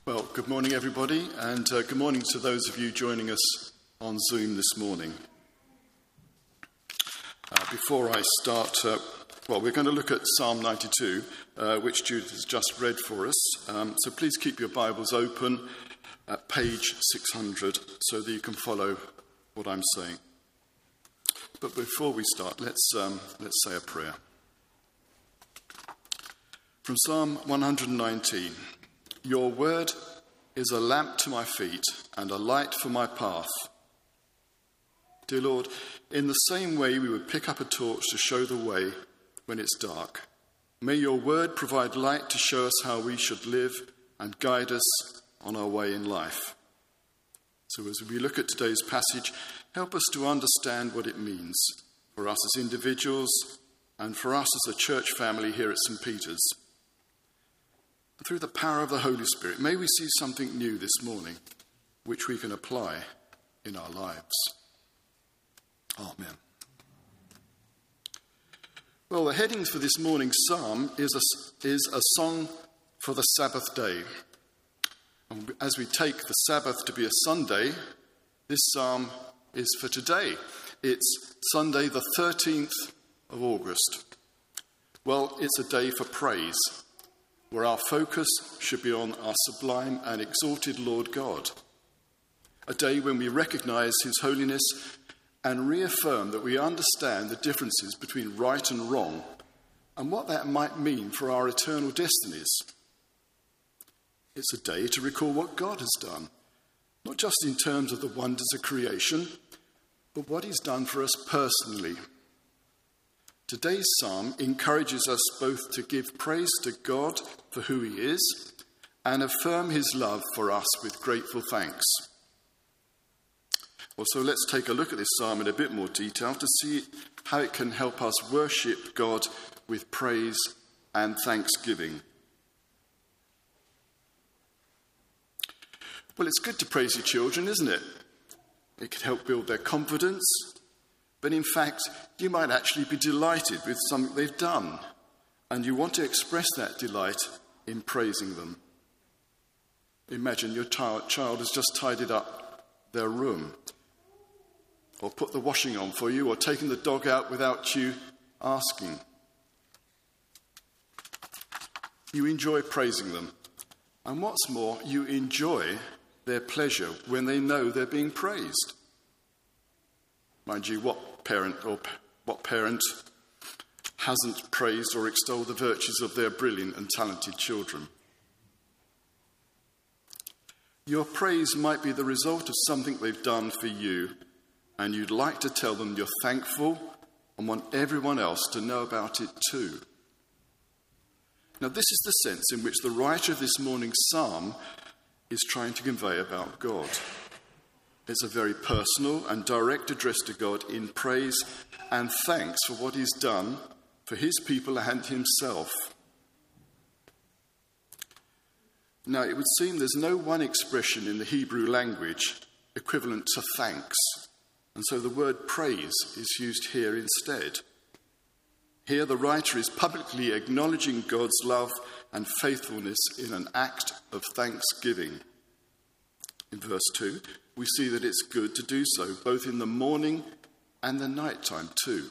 Well, good morning, everybody, and good morning to those of you joining us on Zoom this morning. Before I start, we're going to look at Psalm 92, which Judith has just read for us. So please keep your Bibles open at page 600 so that you can follow what I'm saying. But before we start, let's say a prayer. From Psalm 119. Your word is a lamp to my feet and a light for my path. Dear Lord, in the same way we would pick up a torch to show the way when it's dark, may your word provide light to show us how we should live and guide us on our way in life. So as we look at today's passage, help us to understand what it means for us as individuals and for us as a church family here at St. Peter's. Through the power of the Holy Spirit, may we see something new this morning, which we can apply in our lives. Amen. Well, the heading for this morning's psalm is a song for the Sabbath day. And as we take the Sabbath to be a Sunday, this psalm is for today. It's Sunday, the 13th of August. Well, it's a day for praise, where our focus should be on our sublime and exalted Lord God. A day when we recognise his holiness and reaffirm that we understand the differences between right and wrong and what that might mean for our eternal destinies. It's a day to recall what God has done, not just in terms of the wonders of creation, but what he's done for us personally. Today's psalm encourages us both to give praise to God for who he is and affirm his love for us with grateful thanks. Well, so let's take a look at this psalm in a bit more detail to see how it can help us worship God with praise and thanksgiving. Well, it's good to praise your children, isn't it? It can help build their confidence. But in fact, you might actually be delighted with something they've done, and you want to express that delight in praising them. Imagine your child has just tidied up their room, or put the washing on for you, or taken the dog out without you asking. You enjoy praising them, and what's more, you enjoy their pleasure when they know they're being praised. Mind you, what parent hasn't praised or extolled the virtues of their brilliant and talented children? Your praise might be the result of something they've done for you, and you'd like to tell them you're thankful and want everyone else to know about it too. Now, this is the sense in which the writer of this morning's psalm is trying to convey about God. It's a very personal and direct address to God in praise and thanks for what he's done for his people and himself. Now, it would seem there's no one expression in the Hebrew language equivalent to thanks, and so the word praise is used here instead. Here, the writer is publicly acknowledging God's love and faithfulness in an act of thanksgiving. In verse 2, we see that it's good to do so, both in the morning and the night time too.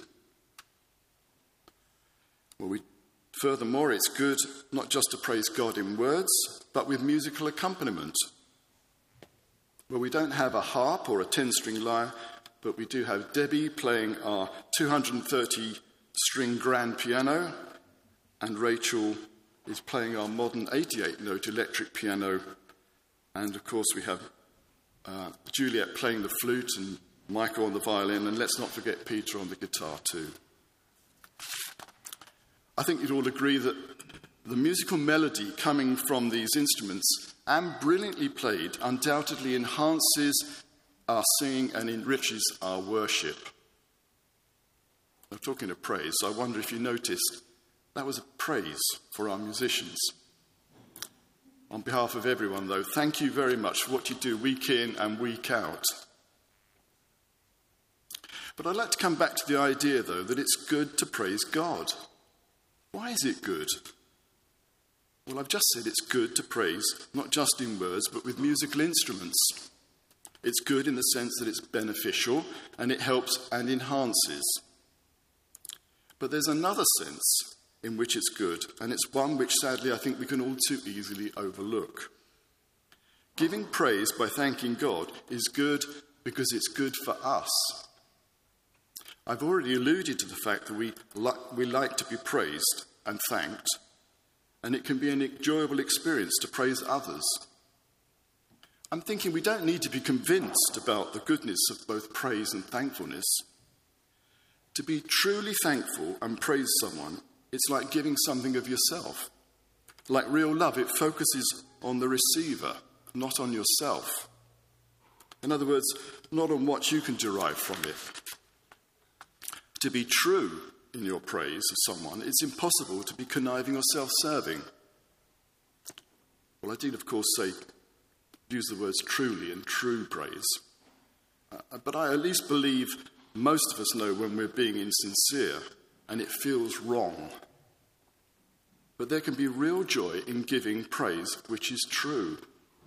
Furthermore, it's good not just to praise God in words, but with musical accompaniment. Well, we don't have a harp or a 10-string lyre, but we do have Debbie playing our 230-string grand piano, and Rachel is playing our modern 88-note electric piano. And, of course, we have Juliet playing the flute and Michael on the violin, and let's not forget Peter on the guitar too. I think you'd all agree that the musical melody coming from these instruments, and brilliantly played, undoubtedly enhances our singing and enriches our worship. I'm talking of praise, so I wonder if you noticed that was a praise for our musicians. On behalf of everyone, though, thank you very much for what you do week in and week out. But I'd like to come back to the idea, though, that it's good to praise God. Why is it good? Well, I've just said it's good to praise, not just in words, but with musical instruments. It's good in the sense that it's beneficial and it helps and enhances. But there's another sense in which it's good, and it's one which sadly I think we can all too easily overlook. Giving praise by thanking God is good because it's good for us. I've already alluded to the fact that we like to be praised and thanked, and it can be an enjoyable experience to praise others. I'm thinking we don't need to be convinced about the goodness of both praise and thankfulness. To be truly thankful and praise someone, it's like giving something of yourself. Like real love, it focuses on the receiver, not on yourself. In other words, not on what you can derive from it. To be true in your praise of someone, it's impossible to be conniving or self-serving. Well, I did, of course, use the words truly and true praise. But I at least believe most of us know when we're being insincere and it feels wrong. But there can be real joy in giving praise which is true.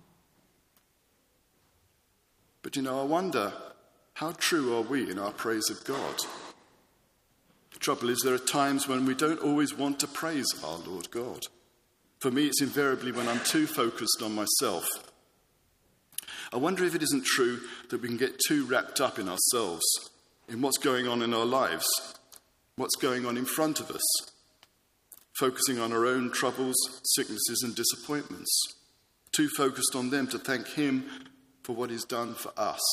But I wonder, how true are we in our praise of God? The trouble is, there are times when we don't always want to praise our Lord God. For me, it's invariably when I'm too focused on myself. I wonder if it isn't true that we can get too wrapped up in ourselves, in what's going on in our lives, what's going on in front of us, focusing on our own troubles, sicknesses and disappointments, too focused on them to thank him for what he's done for us.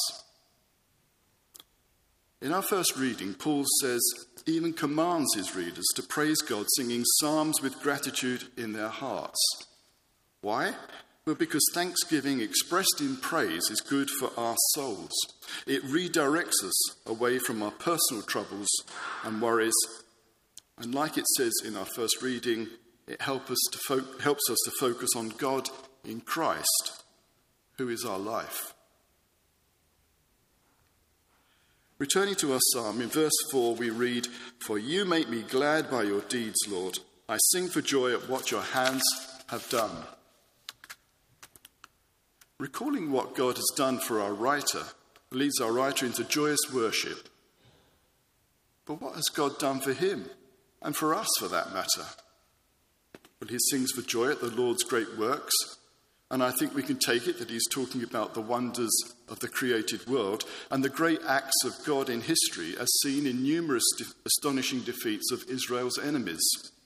In our first reading, Paul even commands his readers to praise God, singing psalms with gratitude in their hearts. Why? Well, because thanksgiving expressed in praise is good for our souls. It redirects us away from our personal troubles and worries. And like it says in our first reading, it helps us to focus on God in Christ, who is our life. Returning to our psalm, in verse 4 we read, "For you make me glad by your deeds, Lord. I sing for joy at what your hands have done." Recalling what God has done for our writer leads our writer into joyous worship. But what has God done for him, and for us for that matter? Well, he sings for joy at the Lord's great works, and I think we can take it that he's talking about the wonders of the created world and the great acts of God in history as seen in numerous astonishing defeats of Israel's enemies.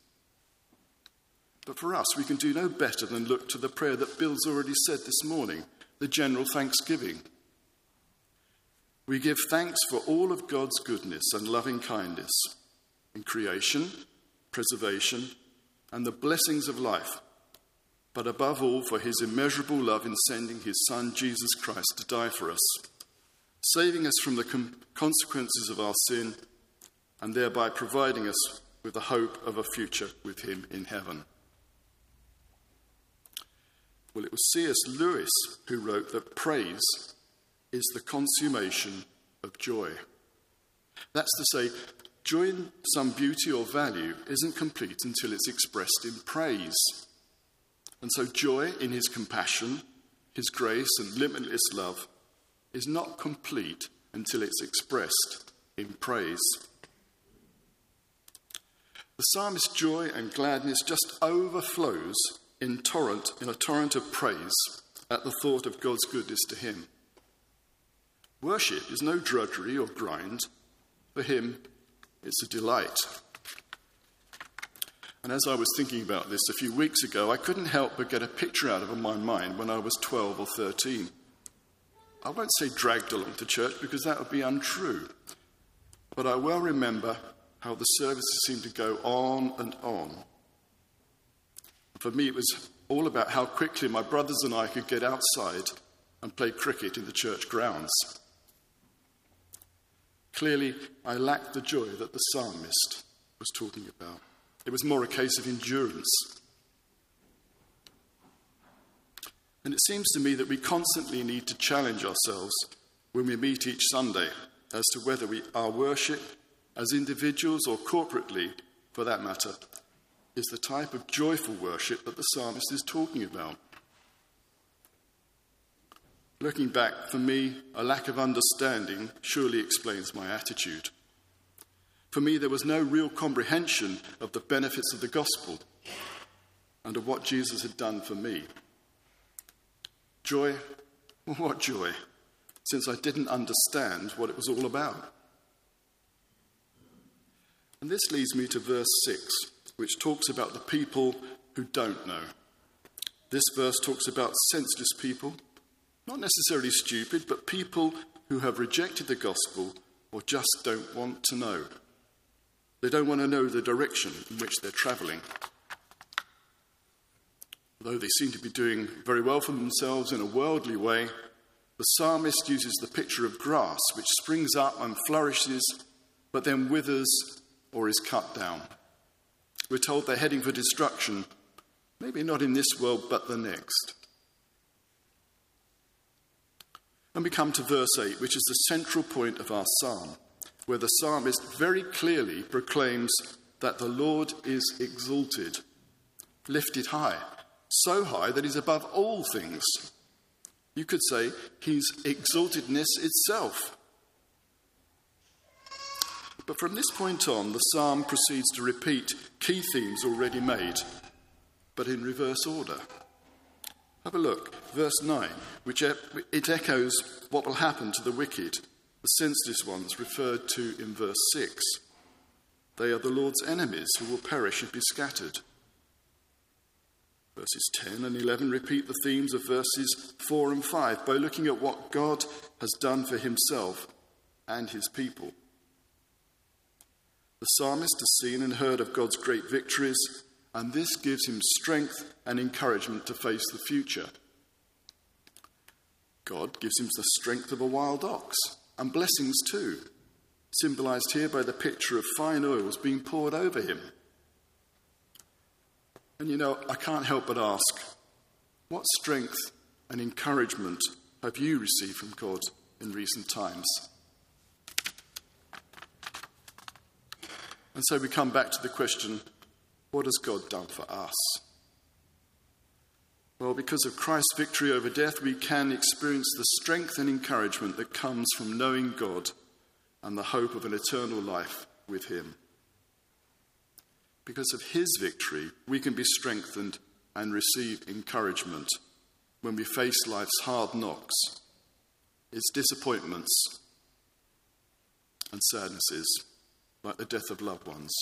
But for us, we can do no better than look to the prayer that Bill's already said this morning, the general thanksgiving. We give thanks for all of God's goodness and loving kindness in creation, preservation, and the blessings of life, but above all for his immeasurable love in sending his Son, Jesus Christ, to die for us, saving us from the consequences of our sin and thereby providing us with the hope of a future with him in heaven. Well, it was C.S. Lewis who wrote that praise is the consummation of joy. That's to say, joy in some beauty or value isn't complete until it's expressed in praise. And so joy in his compassion, his grace and limitless love is not complete until it's expressed in praise. The psalmist's joy and gladness just overflows in a torrent of praise at the thought of God's goodness to him. Worship is no drudgery or grind. For him, it's a delight. And as I was thinking about this a few weeks ago, I couldn't help but get a picture out of my mind when I was 12 or 13. I won't say dragged along to church because that would be untrue. But I well remember how the services seemed to go on and on. For me, it was all about how quickly my brothers and I could get outside and play cricket in the church grounds. Clearly, I lacked the joy that the psalmist was talking about. It was more a case of endurance. And it seems to me that we constantly need to challenge ourselves when we meet each Sunday as to whether our worship, as individuals or corporately, for that matter, is the type of joyful worship that the psalmist is talking about. Looking back, for me, a lack of understanding surely explains my attitude. For me, there was no real comprehension of the benefits of the gospel and of what Jesus had done for me. Joy? Well, what joy? Since I didn't understand what it was all about. And this leads me to verse 6, which talks about the people who don't know. This verse talks about senseless people, not necessarily stupid, but people who have rejected the gospel or just don't want to know. They don't want to know the direction in which they're travelling. Although they seem to be doing very well for themselves in a worldly way, the psalmist uses the picture of grass, which springs up and flourishes, but then withers or is cut down. We're told they're heading for destruction, maybe not in this world, but the next. And we come to verse 8, which is the central point of our psalm, where the psalmist very clearly proclaims that the Lord is exalted, lifted high, so high that he's above all things. You could say he's exaltedness itself. But from this point on, the psalm proceeds to repeat key themes already made, but in reverse order. Have a look, verse 9, which it echoes what will happen to the wicked, the senseless ones referred to in verse 6. They are the Lord's enemies who will perish and be scattered. Verses 10 and 11 repeat the themes of verses 4 and 5 by looking at what God has done for himself and his people. The psalmist has seen and heard of God's great victories, and this gives him strength and encouragement to face the future. God gives him the strength of a wild ox, and blessings too, symbolised here by the picture of fine oils being poured over him. And you know, I can't help but ask, what strength and encouragement have you received from God in recent times? And so we come back to the question, what has God done for us? Well, because of Christ's victory over death, we can experience the strength and encouragement that comes from knowing God and the hope of an eternal life with him. Because of his victory, we can be strengthened and receive encouragement when we face life's hard knocks, its disappointments and sadnesses, like the death of loved ones.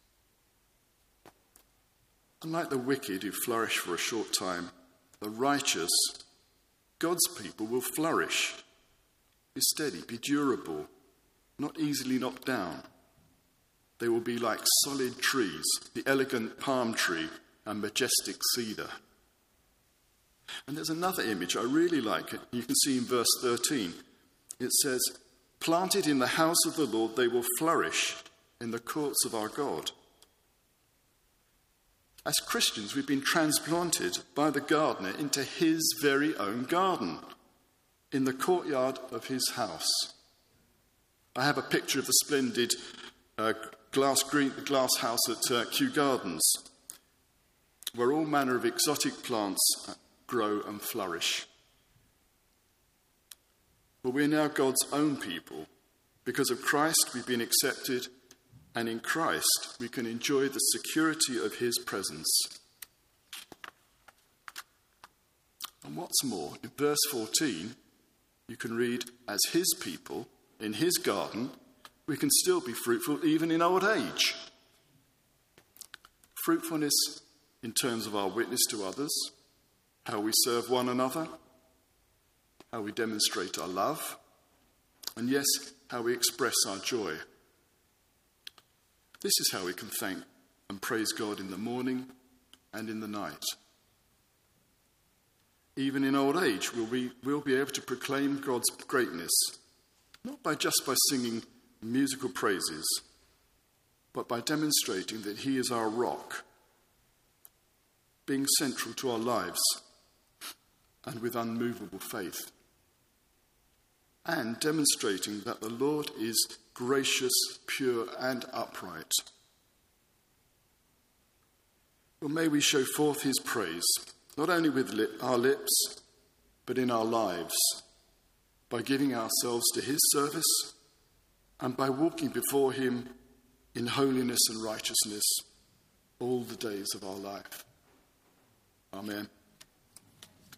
Unlike the wicked who flourish for a short time, the righteous, God's people, will flourish, be steady, be durable, not easily knocked down. They will be like solid trees, the elegant palm tree and majestic cedar. And there's another image I really like. You can see in verse 13. It says, planted in the house of the Lord, they will flourish in the courts of our God. As Christians, we've been transplanted by the gardener into his very own garden, in the courtyard of his house. I have a picture of the splendid glass house at Kew Gardens, where all manner of exotic plants grow and flourish. But we're now God's own people. Because of Christ, we've been accepted, and in Christ, we can enjoy the security of his presence. And what's more, in verse 14, you can read, as his people, in his garden, we can still be fruitful even in old age. Fruitfulness in terms of our witness to others, how we serve one another, how we demonstrate our love, and yes, how we express our joy. This is how we can thank and praise God in the morning and in the night. Even in old age, we'll be able to proclaim God's greatness, not just by singing musical praises, but by demonstrating that he is our rock, being central to our lives and with unmovable faith, and demonstrating that the Lord is gracious, pure, and upright. Well, may we show forth his praise, not only with our lips, but in our lives, by giving ourselves to his service and by walking before him in holiness and righteousness all the days of our life. Amen.